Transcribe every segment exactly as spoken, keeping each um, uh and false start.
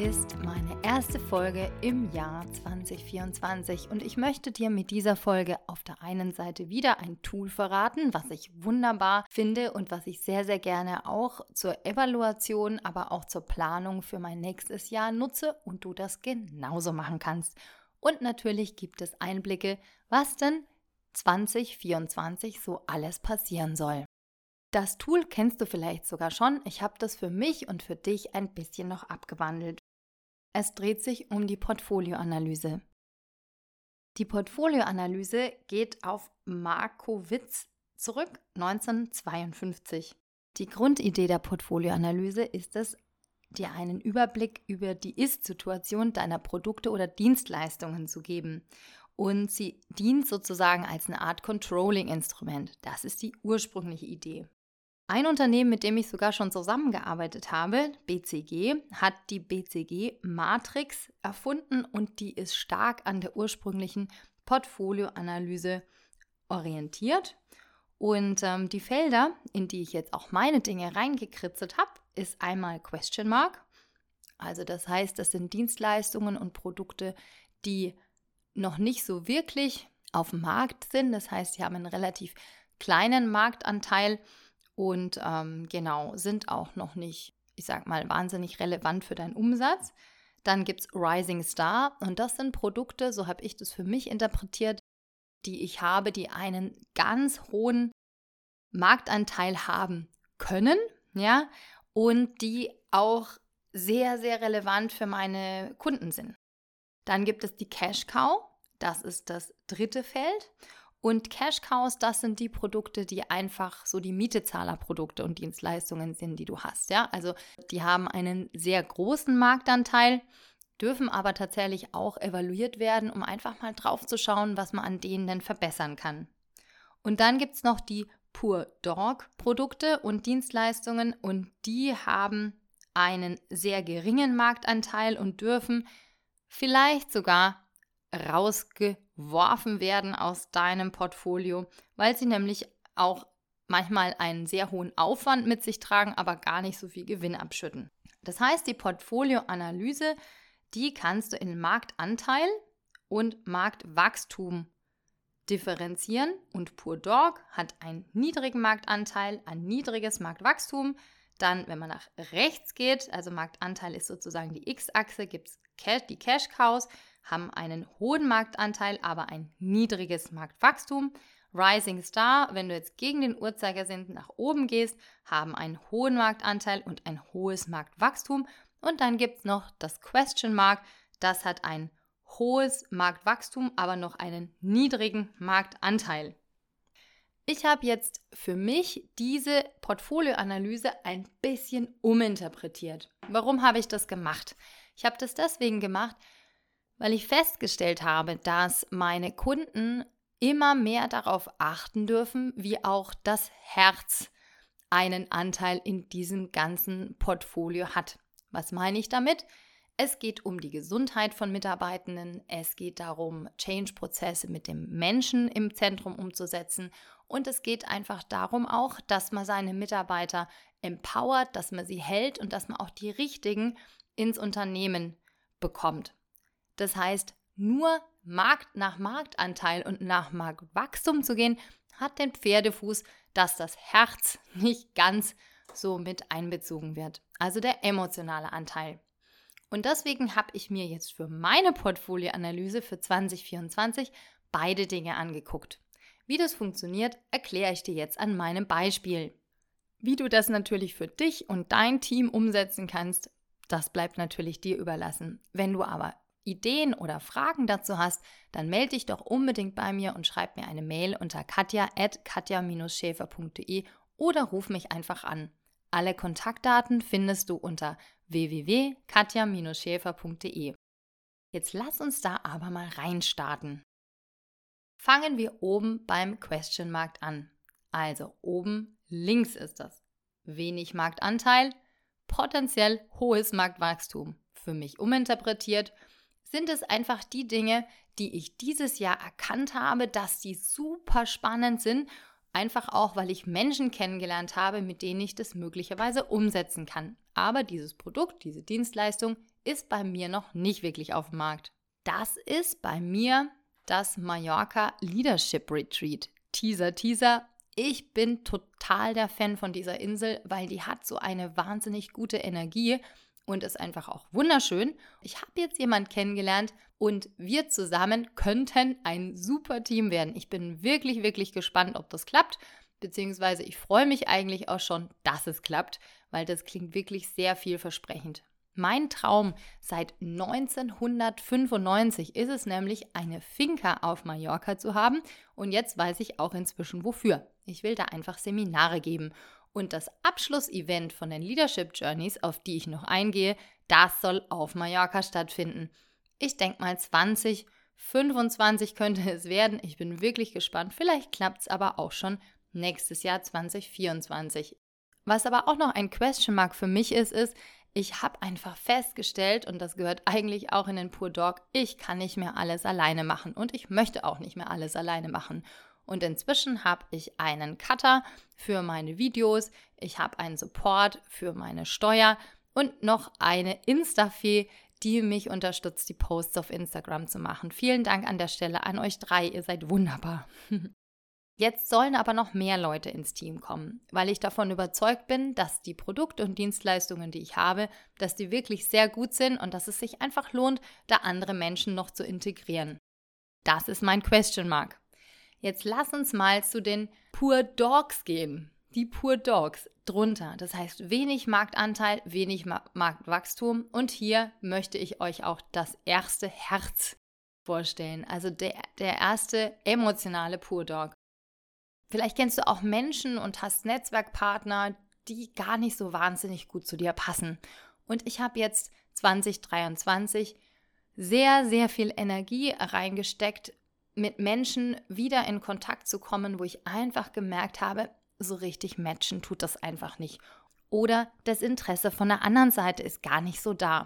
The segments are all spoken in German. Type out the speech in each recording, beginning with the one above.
ist meine erste Folge im Jahr zwanzig vierundzwanzig und ich möchte dir mit dieser Folge auf der einen Seite wieder ein Tool verraten, was ich wunderbar finde und was ich sehr, sehr gerne auch zur Evaluation, aber auch zur Planung für mein nächstes Jahr nutze und du das genauso machen kannst. Und natürlich gibt es Einblicke, was denn zwanzig vierundzwanzig so alles passieren soll. Das Tool kennst du vielleicht sogar schon. Ich habe das für mich und für dich ein bisschen noch abgewandelt. Es dreht sich um die Portfolioanalyse. Die Portfolioanalyse geht auf Markowitz zurück, neunzehnhundertzweiundfünfzig. Die Grundidee der Portfolioanalyse ist es, dir einen Überblick über die Ist-Situation deiner Produkte oder Dienstleistungen zu geben. Und sie dient sozusagen als eine Art Controlling-Instrument. Das ist die ursprüngliche Idee. Ein Unternehmen, mit dem ich sogar schon zusammengearbeitet habe, B C G, hat die B C G-Matrix erfunden und die ist stark an der ursprünglichen Portfolioanalyse orientiert. Und ähm, die Felder, in die ich jetzt auch meine Dinge reingekritzelt habe, ist einmal Question Mark. Also das heißt, das sind Dienstleistungen und Produkte, die noch nicht so wirklich auf dem Markt sind. Das heißt, sie haben einen relativ kleinen Marktanteil und ähm, genau, sind auch noch nicht, ich sag mal, wahnsinnig relevant für deinen Umsatz. Dann gibt es Rising Star und das sind Produkte, so habe ich das für mich interpretiert, die ich habe, die einen ganz hohen Marktanteil haben können, ja, und die auch sehr, sehr relevant für meine Kunden sind. Dann gibt es die Cash Cow, das ist das dritte Feld. Und Cash Cows, das sind die Produkte, die einfach so die Mietezahlerprodukte und Dienstleistungen sind, die du hast. Ja? Also die haben einen sehr großen Marktanteil, dürfen aber tatsächlich auch evaluiert werden, um einfach mal drauf zu schauen, was man an denen denn verbessern kann. Und dann gibt es noch die Pure Dog Produkte und Dienstleistungen und die haben einen sehr geringen Marktanteil und dürfen vielleicht sogar rausgeworfen werden aus deinem Portfolio, weil sie nämlich auch manchmal einen sehr hohen Aufwand mit sich tragen, aber gar nicht so viel Gewinn abschütten. Das heißt, die Portfolioanalyse, die kannst du in Marktanteil und Marktwachstum differenzieren und Pure Dog hat einen niedrigen Marktanteil, ein niedriges Marktwachstum. Dann, wenn man nach rechts geht, also Marktanteil ist sozusagen die X-Achse, gibt es die Cash Cows, haben einen hohen Marktanteil, aber ein niedriges Marktwachstum. Rising Star, wenn du jetzt gegen den Uhrzeigersinn nach oben gehst, haben einen hohen Marktanteil und ein hohes Marktwachstum. Und dann gibt es noch das Question Mark, das hat ein hohes Marktwachstum, aber noch einen niedrigen Marktanteil. Ich habe jetzt für mich diese Portfolioanalyse ein bisschen uminterpretiert. Warum habe ich das gemacht? Ich habe das deswegen gemacht, weil ich festgestellt habe, dass meine Kunden immer mehr darauf achten dürfen, wie auch das Herz einen Anteil in diesem ganzen Portfolio hat. Was meine ich damit? Es geht um die Gesundheit von Mitarbeitenden, es geht darum, Change-Prozesse mit dem Menschen im Zentrum umzusetzen und es geht einfach darum auch, dass man seine Mitarbeiter empowert, dass man sie hält und dass man auch die Richtigen ins Unternehmen bekommt. Das heißt, nur Markt nach Marktanteil und nach Marktwachstum zu gehen, hat den Pferdefuß, dass das Herz nicht ganz so mit einbezogen wird. Also der emotionale Anteil. Und deswegen habe ich mir jetzt für meine Portfolioanalyse für zwanzig vierundzwanzig beide Dinge angeguckt. Wie das funktioniert, erkläre ich dir jetzt an meinem Beispiel. Wie du das natürlich für dich und dein Team umsetzen kannst, das bleibt natürlich dir überlassen. Wenn du aber Ideen oder Fragen dazu hast, dann melde dich doch unbedingt bei mir und schreib mir eine Mail unter katja at katja schäfer punkt de oder ruf mich einfach an. Alle Kontaktdaten findest du unter w w w punkt katja schäfer punkt de. Jetzt lass uns da aber mal reinstarten. Fangen wir oben beim Question Mark an. Also oben links ist das. Wenig Marktanteil, potenziell hohes Marktwachstum. Für mich uminterpretiert sind es einfach die Dinge, die ich dieses Jahr erkannt habe, dass die super spannend sind. Einfach auch, weil ich Menschen kennengelernt habe, mit denen ich das möglicherweise umsetzen kann. Aber dieses Produkt, diese Dienstleistung ist bei mir noch nicht wirklich auf dem Markt. Das ist bei mir das Mallorca Leadership Retreat. Teaser, Teaser. Ich bin total der Fan von dieser Insel, weil die hat so eine wahnsinnig gute Energie und ist einfach auch wunderschön. Ich habe jetzt jemanden kennengelernt und wir zusammen könnten ein super Team werden. Ich bin wirklich, wirklich gespannt, ob das klappt, beziehungsweise ich freue mich eigentlich auch schon, dass es klappt, weil das klingt wirklich sehr vielversprechend. Mein Traum seit neunzehnhundertfünfundneunzig ist es nämlich, eine Finca auf Mallorca zu haben und jetzt weiß ich auch inzwischen wofür. Ich will da einfach Seminare geben und das Abschlussevent von den Leadership Journeys, auf die ich noch eingehe, das soll auf Mallorca stattfinden. Ich denke mal zwanzig fünfundzwanzig könnte es werden. Ich bin wirklich gespannt. Vielleicht klappt es aber auch schon nächstes Jahr zwanzig vierundzwanzig. Was aber auch noch ein Question Mark für mich ist, ist, ich habe einfach festgestellt, und das gehört eigentlich auch in den Pure Dog, ich kann nicht mehr alles alleine machen und ich möchte auch nicht mehr alles alleine machen. Und inzwischen habe ich einen Cutter für meine Videos, ich habe einen Support für meine Steuer und noch eine Insta-Fee, die mich unterstützt, die Posts auf Instagram zu machen. Vielen Dank an der Stelle an euch drei, ihr seid wunderbar. Jetzt sollen aber noch mehr Leute ins Team kommen, weil ich davon überzeugt bin, dass die Produkte und Dienstleistungen, die ich habe, dass die wirklich sehr gut sind und dass es sich einfach lohnt, da andere Menschen noch zu integrieren. Das ist mein Question Mark. Jetzt lass uns mal zu den Pure Dogs gehen. Die Pure Dogs drunter. Das heißt wenig Marktanteil, wenig Ma- Marktwachstum und hier möchte ich euch auch das erste Herz vorstellen. Also der, der erste emotionale Pure Dog. Vielleicht kennst du auch Menschen und hast Netzwerkpartner, die gar nicht so wahnsinnig gut zu dir passen. Und ich habe jetzt zwanzig dreiundzwanzig sehr, sehr viel Energie reingesteckt, mit Menschen wieder in Kontakt zu kommen, wo ich einfach gemerkt habe, so richtig matchen tut das einfach nicht. Oder das Interesse von der anderen Seite ist gar nicht so da.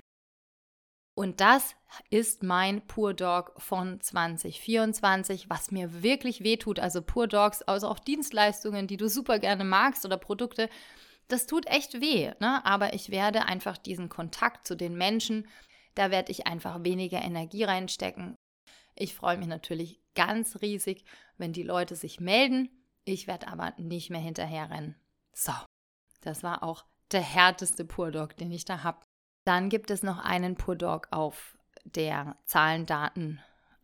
Und das ist mein Pure Dog von zwanzig vierundzwanzig, was mir wirklich wehtut. Also Pure Dogs, also auch Dienstleistungen, die du super gerne magst oder Produkte, das tut echt weh, ne? Aber ich werde einfach diesen Kontakt zu den Menschen, da werde ich einfach weniger Energie reinstecken. Ich freue mich natürlich ganz riesig, wenn die Leute sich melden. Ich werde aber nicht mehr hinterherrennen. So, das war auch der härteste Pure Dog, den ich da habe. Dann gibt es noch einen Pure Dog auf der Zahlen, Daten,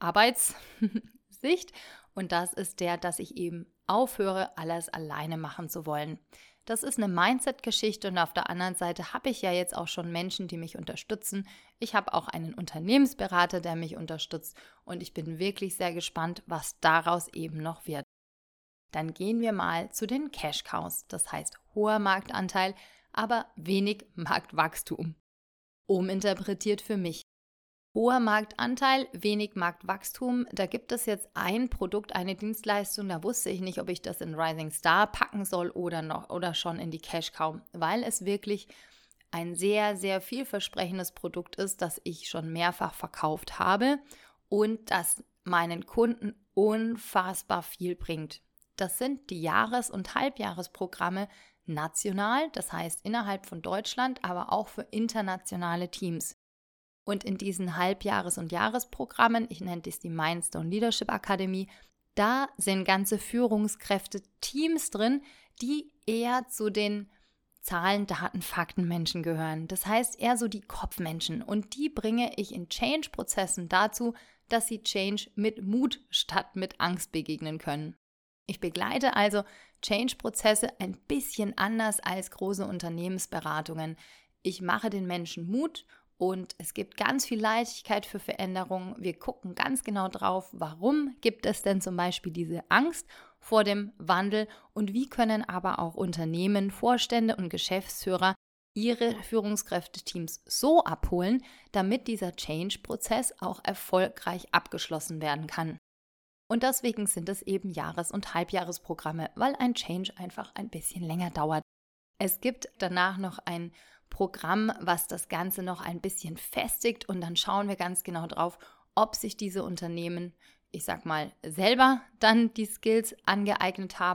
Arbeitssicht und das ist der, dass ich eben aufhöre, alles alleine machen zu wollen. Das ist eine Mindset-Geschichte und auf der anderen Seite habe ich ja jetzt auch schon Menschen, die mich unterstützen. Ich habe auch einen Unternehmensberater, der mich unterstützt und ich bin wirklich sehr gespannt, was daraus eben noch wird. Dann gehen wir mal zu den Cash Cows, das heißt hoher Marktanteil, aber wenig Marktwachstum. Uminterpretiert für mich. Hoher Marktanteil, wenig Marktwachstum. Da gibt es jetzt ein Produkt, eine Dienstleistung, da wusste ich nicht, ob ich das in Rising Star packen soll oder noch oder schon in die Cash Cow, weil es wirklich ein sehr, sehr vielversprechendes Produkt ist, das ich schon mehrfach verkauft habe und das meinen Kunden unfassbar viel bringt. Das sind die Jahres- und Halbjahresprogramme national, das heißt innerhalb von Deutschland, aber auch für internationale Teams. Und in diesen Halbjahres- und Jahresprogrammen, ich nenne das die Mindstone Leadership Akademie, da sind ganze Führungskräfte-Teams drin, die eher zu den Zahlen, Daten, Fakten Menschen gehören. Das heißt eher so die Kopfmenschen und die bringe ich in Change-Prozessen dazu, dass sie Change mit Mut statt mit Angst begegnen können. Ich begleite also Change-Prozesse ein bisschen anders als große Unternehmensberatungen. Ich mache den Menschen Mut und es gibt ganz viel Leichtigkeit für Veränderungen. Wir gucken ganz genau drauf, warum gibt es denn zum Beispiel diese Angst vor dem Wandel und wie können aber auch Unternehmen, Vorstände und Geschäftsführer ihre Führungskräfteteams so abholen, damit dieser Change-Prozess auch erfolgreich abgeschlossen werden kann. Und deswegen sind es eben Jahres- und Halbjahresprogramme, weil ein Change einfach ein bisschen länger dauert. Es gibt danach noch ein Programm, was das Ganze noch ein bisschen festigt und dann schauen wir ganz genau drauf, ob sich diese Unternehmen, ich sag mal, selber dann die Skills angeeignet haben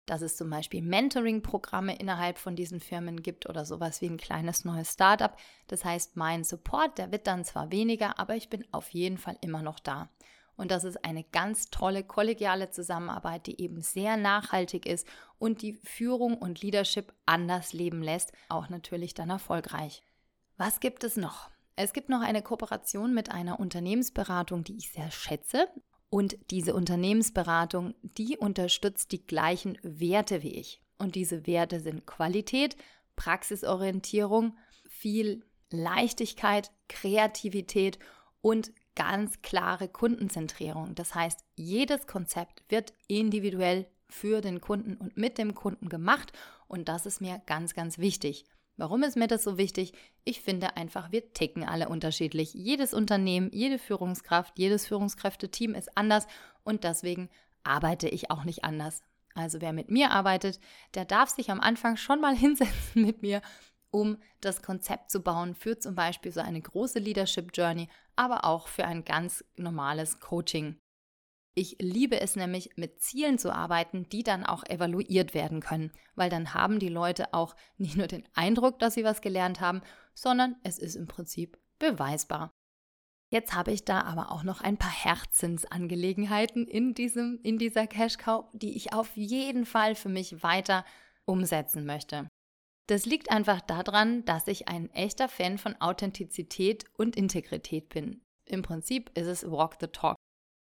dass es zum Beispiel Mentoring-Programme innerhalb von diesen Firmen gibt oder sowas wie ein kleines neues Startup. Das heißt, mein Support, der wird dann zwar weniger, aber ich bin auf jeden Fall immer noch da. Und das ist eine ganz tolle kollegiale Zusammenarbeit, die eben sehr nachhaltig ist und die Führung und Leadership anders leben lässt, auch natürlich dann erfolgreich. Was gibt es noch? Es gibt noch eine Kooperation mit einer Unternehmensberatung, die ich sehr schätze. Und diese Unternehmensberatung, die unterstützt die gleichen Werte wie ich. Und diese Werte sind Qualität, Praxisorientierung, viel Leichtigkeit, Kreativität und ganz klare Kundenzentrierung. Das heißt, jedes Konzept wird individuell für den Kunden und mit dem Kunden gemacht. Und das ist mir ganz, ganz wichtig. Warum ist mir das so wichtig? Ich finde einfach, wir ticken alle unterschiedlich. Jedes Unternehmen, jede Führungskraft, jedes Führungskräfteteam ist anders und deswegen arbeite ich auch nicht anders. Also wer mit mir arbeitet, der darf sich am Anfang schon mal hinsetzen mit mir, um das Konzept zu bauen für zum Beispiel so eine große Leadership Journey, aber auch für ein ganz normales Coaching. Ich liebe es nämlich, mit Zielen zu arbeiten, die dann auch evaluiert werden können, weil dann haben die Leute auch nicht nur den Eindruck, dass sie was gelernt haben, sondern es ist im Prinzip beweisbar. Jetzt habe ich da aber auch noch ein paar Herzensangelegenheiten in, diesem, in dieser Cash Cow, die ich auf jeden Fall für mich weiter umsetzen möchte. Das liegt einfach daran, dass ich ein echter Fan von Authentizität und Integrität bin. Im Prinzip ist es Walk the Talk.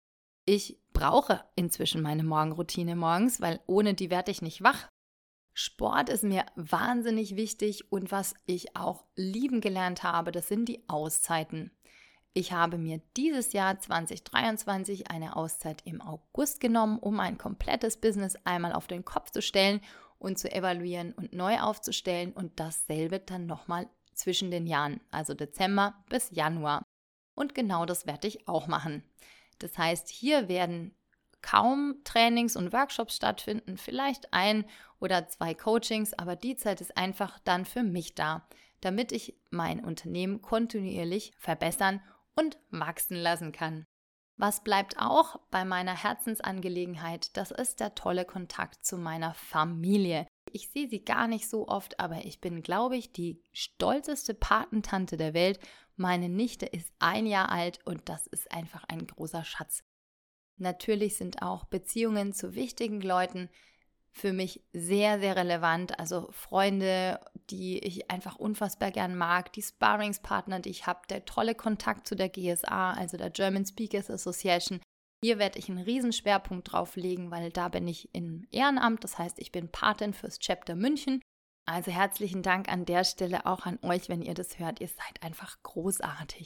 Ich brauche inzwischen meine Morgenroutine morgens, weil ohne die werde ich nicht wach. Sport ist mir wahnsinnig wichtig und was ich auch lieben gelernt habe, das sind die Auszeiten. Ich habe mir dieses Jahr zwanzig dreiundzwanzig eine Auszeit im August genommen, um ein komplettes Business einmal auf den Kopf zu stellen und zu evaluieren und neu aufzustellen und dasselbe dann nochmal zwischen den Jahren, also Dezember bis Januar. Und genau das werde ich auch machen. Das heißt, hier werden kaum Trainings und Workshops stattfinden, vielleicht ein oder zwei Coachings, aber die Zeit ist einfach dann für mich da, damit ich mein Unternehmen kontinuierlich verbessern und wachsen lassen kann. Was bleibt auch bei meiner Herzensangelegenheit, das ist der tolle Kontakt zu meiner Familie. Ich sehe sie gar nicht so oft, aber ich bin, glaube ich, die stolzeste Patentante der Welt. Meine Nichte ist ein Jahr alt und das ist einfach ein großer Schatz. Natürlich sind auch Beziehungen zu wichtigen Leuten für mich sehr, sehr relevant. Also Freunde, die ich einfach unfassbar gern mag, die Sparringspartner, die ich habe, der tolle Kontakt zu der G S A, also der German Speakers Association. Hier werde ich einen riesen Schwerpunkt drauf legen, weil da bin ich im Ehrenamt, das heißt, ich bin Patin fürs Chapter München. Also herzlichen Dank an der Stelle auch an euch, wenn ihr das hört. Ihr seid einfach großartig.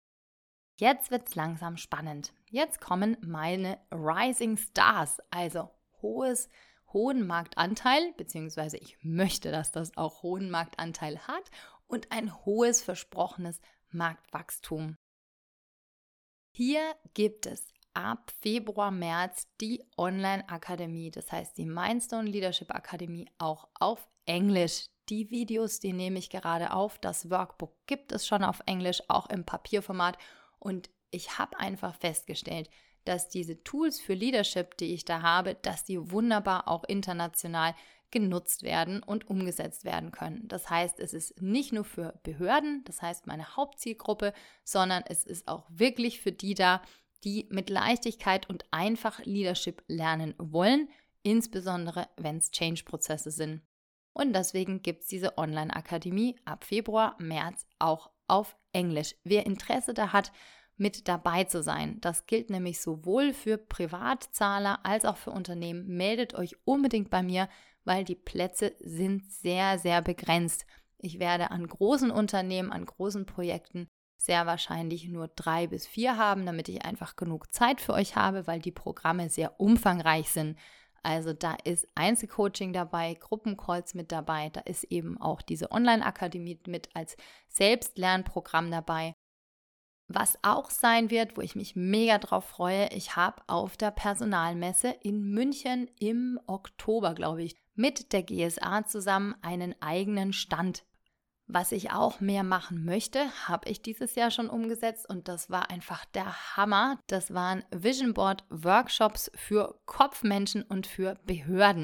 Jetzt wird es langsam spannend. Jetzt kommen meine Rising Stars, also hohes, hohen Marktanteil, beziehungsweise ich möchte, dass das auch hohen Marktanteil hat und ein hohes versprochenes Marktwachstum. Hier gibt es ab Februar, März die Online-Akademie, das heißt die Mindstone Leadership Akademie, auch auf Englisch. Die Videos, die nehme ich gerade auf. Das Workbook gibt es schon auf Englisch, auch im Papierformat. Und ich habe einfach festgestellt, dass diese Tools für Leadership, die ich da habe, dass die wunderbar auch international genutzt werden und umgesetzt werden können. Das heißt, es ist nicht nur für Behörden, das heißt meine Hauptzielgruppe, sondern es ist auch wirklich für die da, die mit Leichtigkeit und einfach Leadership lernen wollen, insbesondere wenn es Change-Prozesse sind. Und deswegen gibt es diese Online-Akademie ab Februar, März auch auf Englisch. Wer Interesse da hat, mit dabei zu sein, das gilt nämlich sowohl für Privatzahler als auch für Unternehmen. Meldet euch unbedingt bei mir, weil die Plätze sind sehr, sehr begrenzt. Ich werde an großen Unternehmen, an großen Projekten sehr wahrscheinlich nur drei bis vier haben, damit ich einfach genug Zeit für euch habe, weil die Programme sehr umfangreich sind. Also da ist Einzelcoaching dabei, Gruppencalls mit dabei, da ist eben auch diese Online-Akademie mit als Selbstlernprogramm dabei. Was auch sein wird, wo ich mich mega drauf freue, ich habe auf der Personalmesse in München im Oktober, glaube ich, mit der G S A zusammen einen eigenen Stand. Was ich auch mehr machen möchte, habe ich dieses Jahr schon umgesetzt und das war einfach der Hammer. Das waren Vision Board Workshops für Kopfmenschen und für Behörden.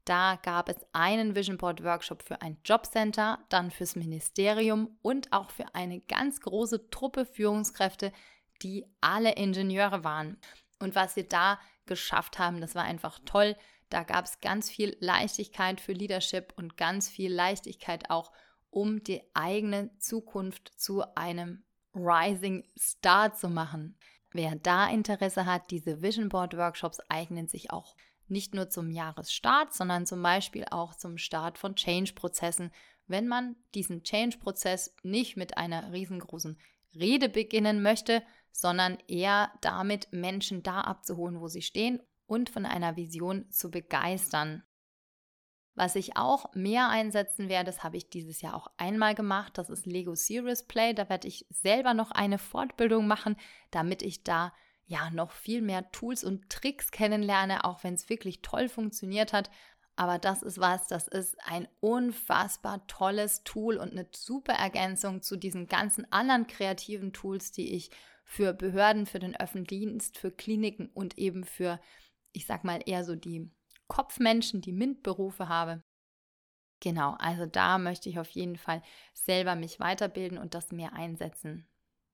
Da gab es einen Vision Board Workshop für ein Jobcenter, dann fürs Ministerium und auch für eine ganz große Truppe Führungskräfte, die alle Ingenieure waren. Und was wir da geschafft haben, das war einfach toll. Da gab es ganz viel Leichtigkeit für Leadership und ganz viel Leichtigkeit auch, um die eigene Zukunft zu einem Rising Star zu machen. Wer da Interesse hat, diese Vision Board Workshops eignen sich auch nicht nur zum Jahresstart, sondern zum Beispiel auch zum Start von Change-Prozessen, wenn man diesen Change-Prozess nicht mit einer riesengroßen Rede beginnen möchte, sondern eher damit, Menschen da abzuholen, wo sie stehen und von einer Vision zu begeistern. Was ich auch mehr einsetzen werde, das habe ich dieses Jahr auch einmal gemacht, das ist Lego Serious Play. Da werde ich selber noch eine Fortbildung machen, damit ich da ja noch viel mehr Tools und Tricks kennenlerne, auch wenn es wirklich toll funktioniert hat. Aber das ist was, das ist ein unfassbar tolles Tool und eine super Ergänzung zu diesen ganzen anderen kreativen Tools, die ich für Behörden, für den öffentlichen Dienst, für Kliniken und eben für, ich sag mal, eher so die Kopfmenschen, die MINT-Berufe habe. Genau, also da möchte ich auf jeden Fall selber mich weiterbilden und das mehr einsetzen.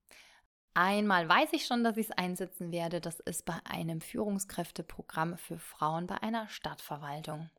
Einmal weiß ich schon, dass ich es einsetzen werde. Das ist bei einem Führungskräfteprogramm für Frauen bei einer Stadtverwaltung.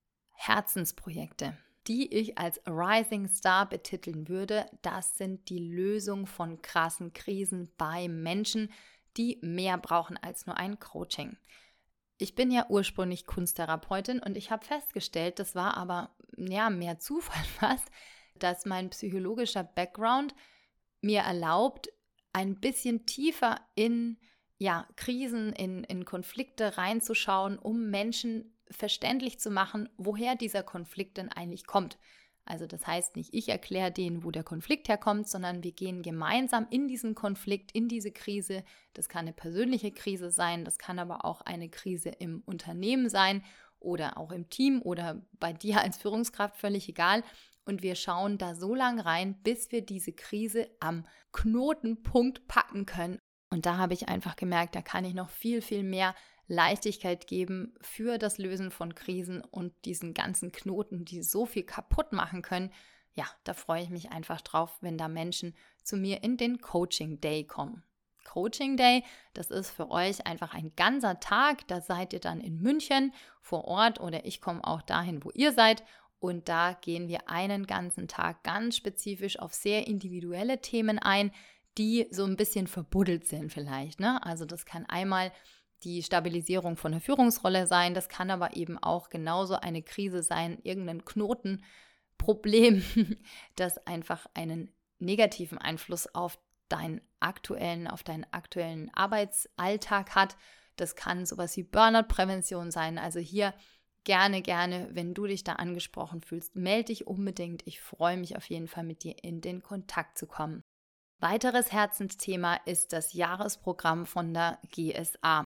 Herzensprojekte, die ich als Rising Star betiteln würde, das sind die Lösung von krassen Krisen bei Menschen, die mehr brauchen als nur ein Coaching. Ich bin ja ursprünglich Kunsttherapeutin und ich habe festgestellt, das war aber ja, mehr Zufall fast, dass mein psychologischer Background mir erlaubt, ein bisschen tiefer in ja, Krisen, in, in Konflikte reinzuschauen, um Menschen verständlich zu machen, woher dieser Konflikt denn eigentlich kommt. Also das heißt nicht, ich erkläre denen, wo der Konflikt herkommt, sondern wir gehen gemeinsam in diesen Konflikt, in diese Krise. Das kann eine persönliche Krise sein, das kann aber auch eine Krise im Unternehmen sein oder auch im Team oder bei dir als Führungskraft, völlig egal. Und wir schauen da so lange rein, bis wir diese Krise am Knotenpunkt packen können. Und da habe ich einfach gemerkt, da kann ich noch viel, viel mehr Leichtigkeit geben für das Lösen von Krisen und diesen ganzen Knoten, die so viel kaputt machen können. Ja, da freue ich mich einfach drauf, wenn da Menschen zu mir in den Coaching Day kommen. Coaching Day, das ist für euch einfach ein ganzer Tag. Da seid ihr dann in München vor Ort oder ich komme auch dahin, wo ihr seid. Und da gehen wir einen ganzen Tag ganz spezifisch auf sehr individuelle Themen ein, die so ein bisschen verbuddelt sind vielleicht, ne? Also das kann einmal die Stabilisierung von der Führungsrolle sein, das kann aber eben auch genauso eine Krise sein, irgendein Knotenproblem, das einfach einen negativen Einfluss auf deinen aktuellen, auf deinen aktuellen Arbeitsalltag hat. Das kann sowas wie Burnout-Prävention sein. Also hier Gerne, gerne, wenn du dich da angesprochen fühlst, melde dich unbedingt. Ich freue mich auf jeden Fall, mit dir in den Kontakt zu kommen. Weiteres Herzensthema ist das Jahresprogramm von der G S A.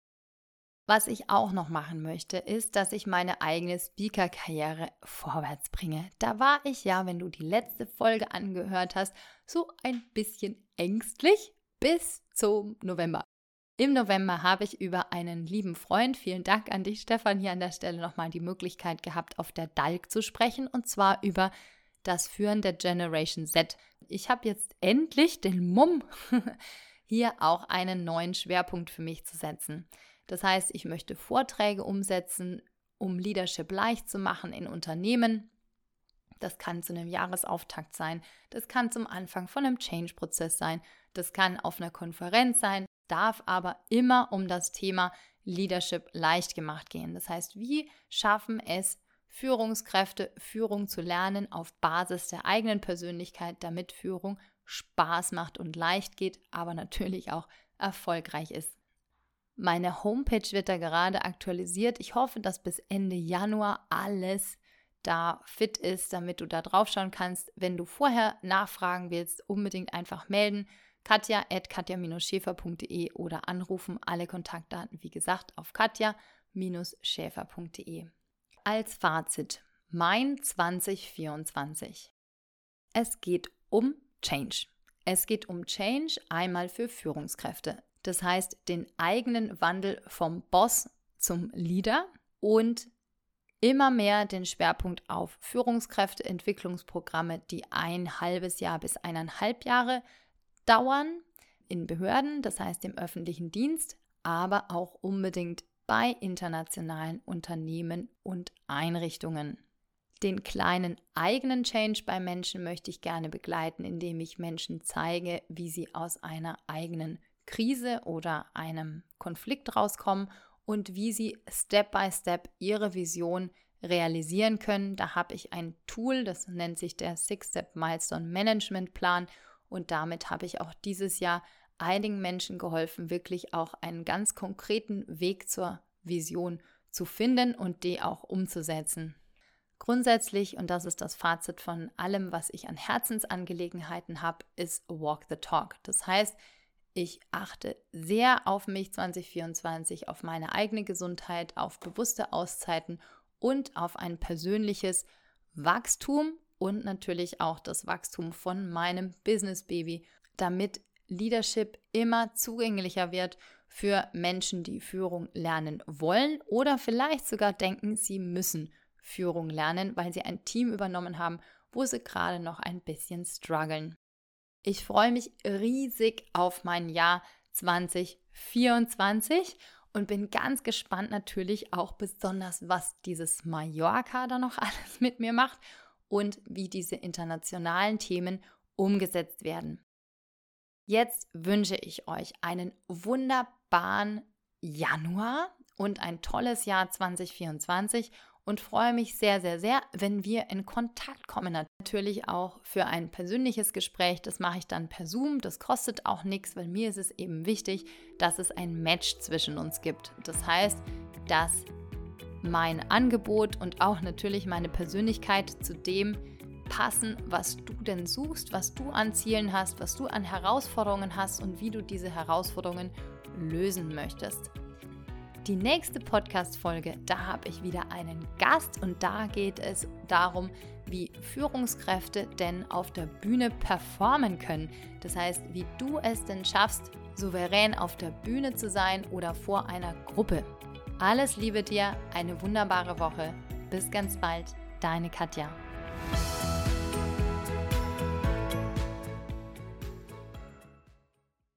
Was ich auch noch machen möchte, ist, dass ich meine eigene Speaker-Karriere vorwärts bringe. Da war ich ja, wenn du die letzte Folge angehört hast, so ein bisschen ängstlich bis zum November. Im November habe ich über einen lieben Freund, vielen Dank an dich, Stefan, hier an der Stelle nochmal die Möglichkeit gehabt, auf der D A L K zu sprechen, und zwar über das Führen der Generation Z. Ich habe jetzt endlich den Mumm, hier auch einen neuen Schwerpunkt für mich zu setzen. Das heißt, ich möchte Vorträge umsetzen, um Leadership leicht zu machen in Unternehmen. Das kann zu einem Jahresauftakt sein, das kann zum Anfang von einem Change-Prozess sein, das kann auf einer Konferenz sein, darf aber immer um das Thema Leadership leicht gemacht gehen. Das heißt, wie schaffen es Führungskräfte, Führung zu lernen auf Basis der eigenen Persönlichkeit, damit Führung Spaß macht und leicht geht, aber natürlich auch erfolgreich ist. Meine Homepage wird da gerade aktualisiert. Ich hoffe, dass bis Ende Januar alles da fit ist, damit du da drauf schauen kannst. Wenn du vorher nachfragen willst, unbedingt einfach melden. katja at katja schäfer punkt de oder anrufen. Alle Kontaktdaten, wie gesagt, auf katja schäfer punkt de. Als Fazit, mein zwanzig vierundzwanzig. Es geht um Change. Es geht um Change einmal für Führungskräfte. Das heißt, den eigenen Wandel vom Boss zum Leader und immer mehr den Schwerpunkt auf Führungskräfteentwicklungsprogramme, die ein halbes Jahr bis eineinhalb Jahre dauern, in Behörden, das heißt im öffentlichen Dienst, aber auch unbedingt bei internationalen Unternehmen und Einrichtungen. Den kleinen eigenen Change bei Menschen möchte ich gerne begleiten, indem ich Menschen zeige, wie sie aus einer eigenen Krise oder einem Konflikt rauskommen und wie sie Step by Step ihre Vision realisieren können. Da habe ich ein Tool, das nennt sich der Six-Step Milestone Management Plan, und damit habe ich auch dieses Jahr einigen Menschen geholfen, wirklich auch einen ganz konkreten Weg zur Vision zu finden und die auch umzusetzen. Grundsätzlich, und das ist das Fazit von allem, was ich an Herzensangelegenheiten habe, ist Walk the Talk. Das heißt, ich achte sehr auf mich zwanzig vierundzwanzig, auf meine eigene Gesundheit, auf bewusste Auszeiten und auf ein persönliches Wachstum und natürlich auch das Wachstum von meinem Business-Baby, damit Leadership immer zugänglicher wird für Menschen, die Führung lernen wollen oder vielleicht sogar denken, sie müssen Führung lernen, weil sie ein Team übernommen haben, wo sie gerade noch ein bisschen strugglen. Ich freue mich riesig auf mein Jahr zwanzig vierundzwanzig und bin ganz gespannt natürlich auch besonders, was dieses Mallorca da noch alles mit mir macht und wie diese internationalen Themen umgesetzt werden. Jetzt wünsche ich euch einen wunderbaren Januar und ein tolles Jahr zwanzig vierundzwanzig und freue mich sehr, sehr, sehr, wenn wir in Kontakt kommen. Natürlich auch für ein persönliches Gespräch, das mache ich dann per Zoom, das kostet auch nichts, weil mir ist es eben wichtig, dass es ein Match zwischen uns gibt. Das heißt, dass mein Angebot und auch natürlich meine Persönlichkeit zu dem passen, was du denn suchst, was du an Zielen hast, was du an Herausforderungen hast und wie du diese Herausforderungen lösen möchtest. Die nächste Podcast-Folge, da habe ich wieder einen Gast und da geht es darum, wie Führungskräfte denn auf der Bühne performen können. Das heißt, wie du es denn schaffst, souverän auf der Bühne zu sein oder vor einer Gruppe. Alles Liebe dir, eine wunderbare Woche. Bis ganz bald, deine Katja.